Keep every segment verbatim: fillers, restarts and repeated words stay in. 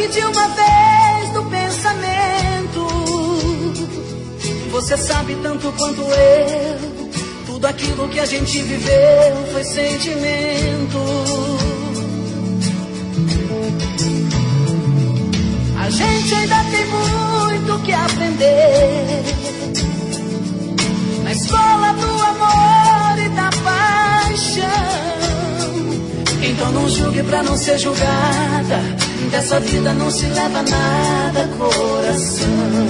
Sabe de uma vez do pensamento, você sabe tanto quanto eu, tudo aquilo que a gente viveu foi sentimento. A gente ainda tem muito que aprender na escola do amor e da paixão. Então não julgue pra não ser julgada, dessa vida não se leva nada, coração.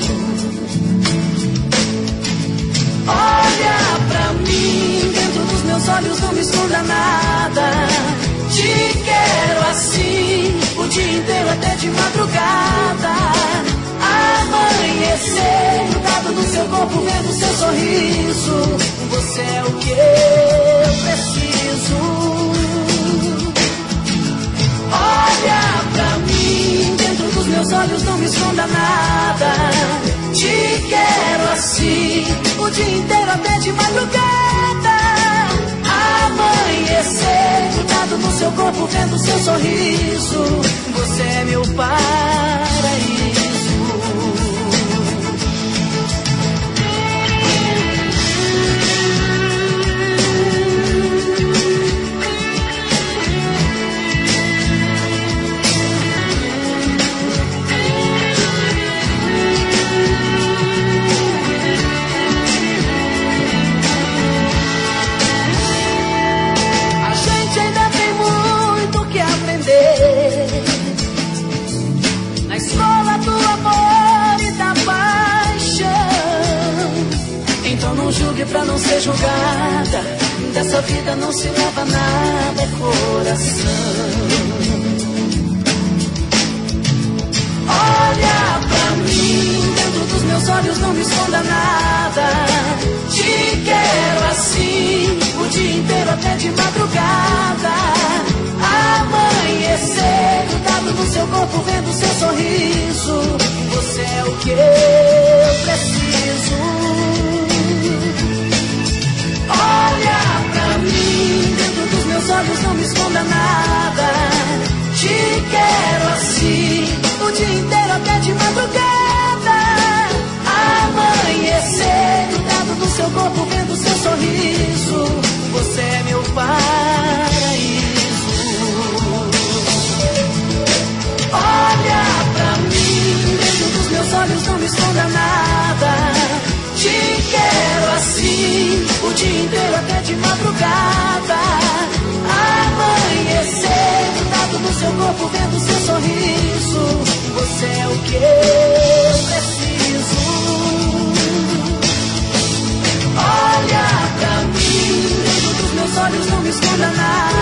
Olha pra mim, dentro dos meus olhos não me esconda nada. Te quero assim, o dia inteiro até de madrugada. Amanhecer, grudado no seu corpo, vendo seu sorriso. Você é o que eu preciso. Olha pra mim, dentro dos meus olhos não me esconda nada. Te quero assim, o dia inteiro até de madrugada. Amanhecer, grudado no seu corpo, vendo seu sorriso. Você é meu paraíso. Na escola do amor e da paixão. Então não julgue pra não ser julgada, dessa vida não se leva nada, coração. Olha pra mim, dentro dos meus olhos não me esconda nada. Te quero assim, o dia inteiro até de madrugada. Amanhecer, grudado no seu corpo, vendo seu sorriso. Você é o que eu preciso. Olha pra mim, dentro dos meus olhos não me esconda nada. Te quero assim, o dia inteiro até de madrugada. Amanhecer, grudado no seu corpo, vendo seu sorriso. Você é meu paraíso. Olha pra mim, dentro dos meus olhos não me esconda nada. Te quero assim, o dia inteiro até de madrugada. Amanhecer, grudado no seu corpo, vendo seu sorriso. Você é o que eu preciso. Olha pra mim, dentro dos meus olhos não me esconda nada.